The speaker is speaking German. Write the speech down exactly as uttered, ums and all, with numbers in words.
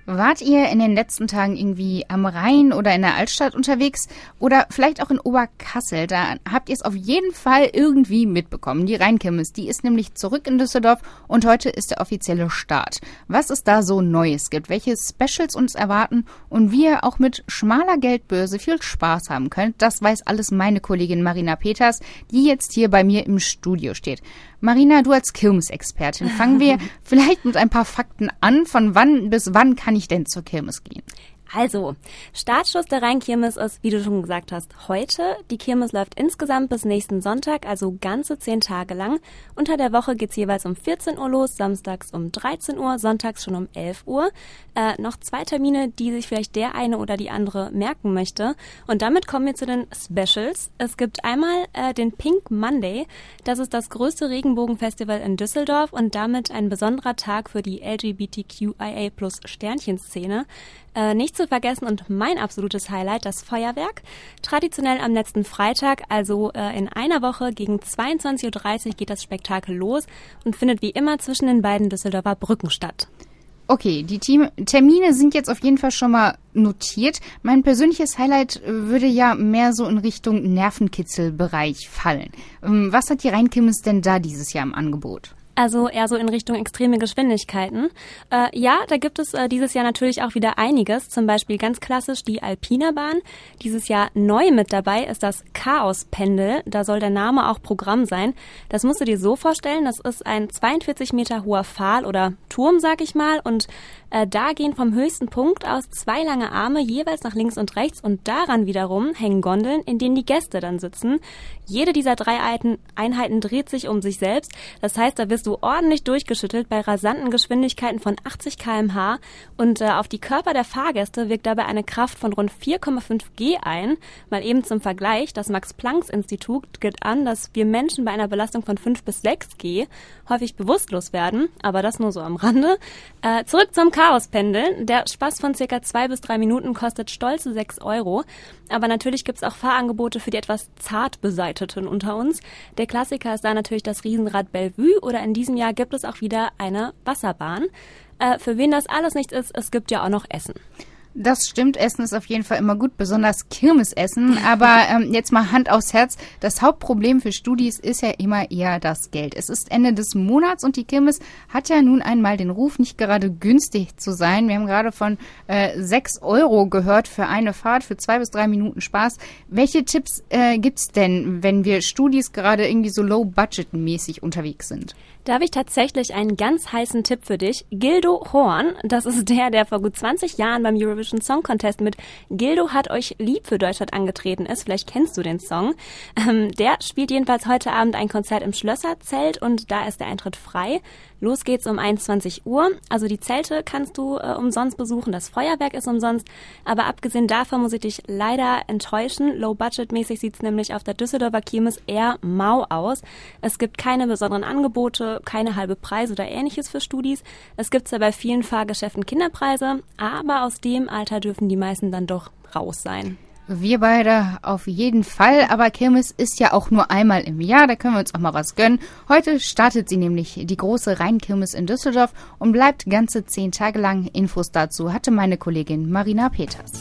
Wart ihr in den letzten Tagen irgendwie am Rhein oder in der Altstadt unterwegs oder vielleicht auch in Oberkassel? Da habt ihr es auf jeden Fall irgendwie mitbekommen. Die Rheinkirmes, die ist nämlich zurück in Düsseldorf und heute ist der offizielle Start. Was es da so Neues gibt, welche Specials uns erwarten und wie ihr auch mit schmaler Geldbörse viel Spaß haben könnt, das weiß alles meine Kollegin Marina Peters, die jetzt hier bei mir im Studio steht. Marina, du als Kirmesexpertin, fangen wir vielleicht mit ein paar Fakten an. Von wann bis wann kann ich denn zur Kirmes gehen? Also, Startschuss der Rheinkirmes ist, wie du schon gesagt hast, heute. Die Kirmes läuft insgesamt bis nächsten Sonntag, also ganze zehn Tage lang. Unter der Woche geht's jeweils um vierzehn Uhr los, samstags um dreizehn Uhr, sonntags schon um elf Uhr. Äh, noch zwei Termine, die sich vielleicht der eine oder die andere merken möchte. Und damit kommen wir zu den Specials. Es gibt einmal äh, den Pink Monday. Das ist das größte Regenbogenfestival in Düsseldorf und damit ein besonderer Tag für die L G B T Q I A plus Sternchen-Szene. Äh, nicht zu vergessen und mein absolutes Highlight, das Feuerwerk. Traditionell am letzten Freitag, also äh, in einer Woche gegen zweiundzwanzig Uhr dreißig geht das Spektakel los und findet wie immer zwischen den beiden Düsseldorfer Brücken statt. Okay, die Team- Termine sind jetzt auf jeden Fall schon mal notiert. Mein persönliches Highlight würde ja mehr so in Richtung Nervenkitzelbereich fallen. Ähm, was hat die Rheinkirmes denn da dieses Jahr im Angebot? Also eher so in Richtung extreme Geschwindigkeiten. Äh, ja, da gibt es äh, dieses Jahr natürlich auch wieder einiges. Zum Beispiel ganz klassisch die Alpinerbahn. Dieses Jahr neu mit dabei ist das Chaospendel. Da soll der Name auch Programm sein. Das musst du dir so vorstellen, das ist ein zweiundvierzig Meter hoher Pfahl oder Turm, sag ich mal. Und äh, da gehen vom höchsten Punkt aus zwei lange Arme jeweils nach links und rechts. Und daran wiederum hängen Gondeln, in denen die Gäste dann sitzen. Jede dieser drei Einheiten dreht sich um sich selbst. Das heißt, da wirst du ordentlich durchgeschüttelt bei rasanten Geschwindigkeiten von achtzig Kilometer pro Stunde und äh, auf die Körper der Fahrgäste wirkt dabei eine Kraft von rund vier Komma fünf G ein. Mal eben zum Vergleich, das Max-Planck-Institut gibt an, dass wir Menschen bei einer Belastung von fünf bis sechs G häufig bewusstlos werden, aber das nur so am Rande. Äh, zurück zum Chaospendel. Der Spaß von circa zwei bis drei Minuten kostet stolze sechs Euro, aber natürlich gibt es auch Fahrangebote für die etwas zart Beseiteten unter uns. Der Klassiker ist da natürlich das Riesenrad Bellevue oder in diesem Jahr gibt es auch wieder eine Wasserbahn. Äh, für wen das alles nichts ist, es gibt ja auch noch Essen. Das stimmt, Essen ist auf jeden Fall immer gut, besonders Kirmesessen. Aber ähm, jetzt mal Hand aufs Herz, das Hauptproblem für Studis ist ja immer eher das Geld. Es ist Ende des Monats und die Kirmes hat ja nun einmal den Ruf, nicht gerade günstig zu sein. Wir haben gerade von äh, sechs Euro gehört für eine Fahrt, für zwei bis drei Minuten Spaß. Welche Tipps äh, gibt's denn, wenn wir Studis gerade irgendwie so low-budget-mäßig unterwegs sind? Da habe ich tatsächlich einen ganz heißen Tipp für dich. Gildo Horn, das ist der, der vor gut zwanzig Jahren beim Eurovision Song Contest mit Gildo hat euch lieb für Deutschland angetreten ist. Vielleicht kennst du den Song. Ähm, der spielt jedenfalls heute Abend ein Konzert im Schlösserzelt und da ist der Eintritt frei. Los geht's um einundzwanzig Uhr. Also die Zelte kannst du äh, umsonst besuchen, das Feuerwerk ist umsonst. Aber abgesehen davon muss ich dich leider enttäuschen. Low-Budget-mäßig sieht's nämlich auf der Düsseldorfer Kirmes eher mau aus. Es gibt keine besonderen Angebote, keine halbe Preise oder ähnliches für Studis. Es gibt zwar bei vielen Fahrgeschäften Kinderpreise, aber aus dem Alter dürfen die meisten dann doch raus sein. Wir beide auf jeden Fall, aber Kirmes ist ja auch nur einmal im Jahr, da können wir uns auch mal was gönnen. Heute startet sie nämlich, die große Rheinkirmes in Düsseldorf und bleibt ganze zehn Tage lang. Infos dazu hatte meine Kollegin Marina Peters.